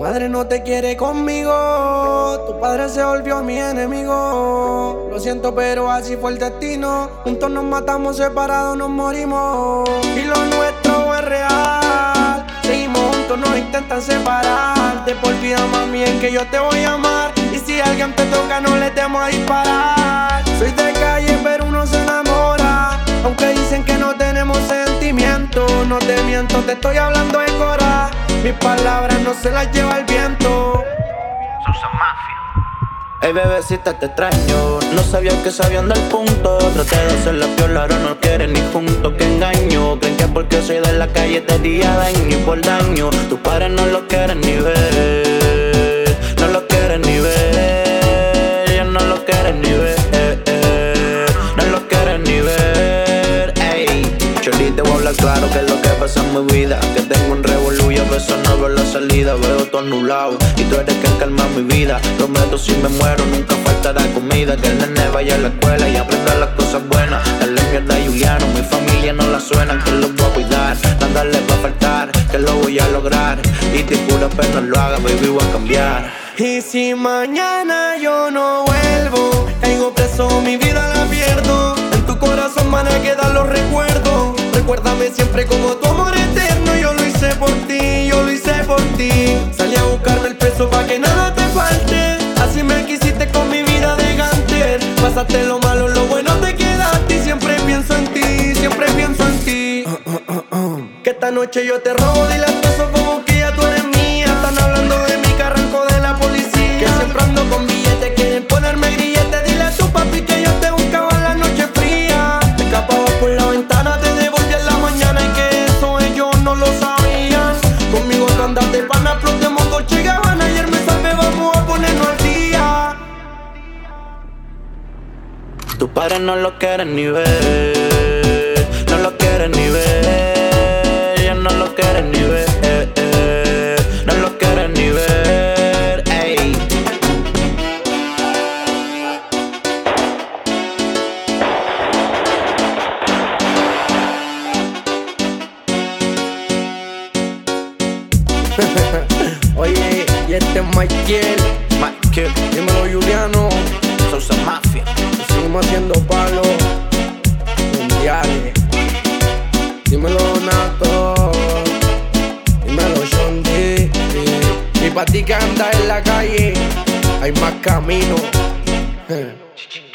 madre no te quiere conmigo, tu padre se volvió mi enemigo. Lo siento, pero así fue el destino. Juntos nos matamos, separados nos morimos. Y lo nuestro es real. Seguimos juntos, nos intentan separar. De por vida, mami, es que yo te voy a amar. Y si alguien te toca, no le temo a disparar. Soy de calle, pero uno se enamora. Aunque dicen que no tenemos sentimientos, no te miento, te estoy hablando de cora. Mis palabras no se las lleva el viento. Sousa Mafia. Ey, bebecita, te extraño. No sabía que sabían del punto. Traté de hacer la piola, ahora no quieren ni juntos. Que engaño, creen que porque soy de la calle te diría daño. Y por daño, tus padres no lo quieren ni ver. No lo quieren ni ver. Ellos no lo quieren ni ver. No lo quieren ni ver. Ey, Choli, te voy a hablar claro que es lo que pasa en mi vida. Que tengo un revolú y a veces no veo la salida. Veo todo nublado y tú eres quien calma mi vida. Prometo si me muero nunca faltará comida. Que el nene vaya a la escuela y aprenda las cosas buenas. Dale mierda a Juliano, mi familia no la suena. Que lo voy a cuidar, nada les va a faltar. Que lo voy a lograr y te juro apenas lo haga, baby, voy a cambiar. Y si mañana yo no vuelvo, caigo preso, mi vida la pierdo. En tu corazón van a quedar los recuerdos. Recuérdame siempre como tu amor eterno. Yo lo hice por ti, yo lo hice por ti. Salí a buscarme el peso pa' que nada te falte. Así me quisiste con mi vida de gánster. Pasaste lo malo, lo bueno te quedaste. Y siempre pienso en ti, siempre pienso en ti. Que esta noche yo te robo, dile a eso como que ya tú eres mía. Están hablando de mí, que arranco de la policía. Que siempre ando con billetes, quieren ponerme grilletes. Dile a tu papi que yo te buscaba en la noche fría. Te escapabas por la ventana, te devolví en la mañana. Y que eso ellos no lo sabían. Conmigo tú andas de pana, explotemos Dolce & Gabbana. Ayer me salvé, vamos a ponernos al día. Tus padres no lo quieren ni ver. No lo quieren ni ver. Ellos no lo quieren ni ver. No lo quieren ni ver. Ey. Oye, y este es Michael. Dímelo, Juliano. Sousa Mafia. Seguimos haciendo palos mundiales. Dímelo, Nato. Dímelo, Sean D. Y pa' ti que andas en la calle, hay más camino.